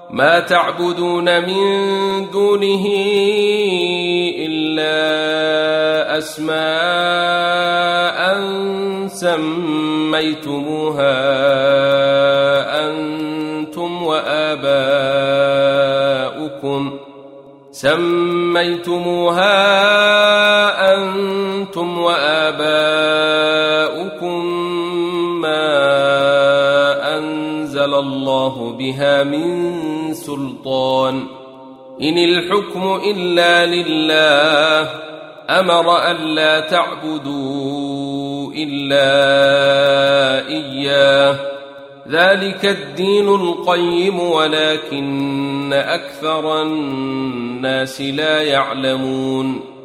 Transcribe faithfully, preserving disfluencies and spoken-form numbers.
ما تعبدون من دونه إلا أسماء سميتموها أنتم وآباؤكم سميتموها أنتم وآباؤكم ما أنزل الله بها من سلطان إن الحكم إلا لله أمر ألا تعبدوا إلا إياه ذلك الدين القيم ولكن أكثر الناس لا يعلمون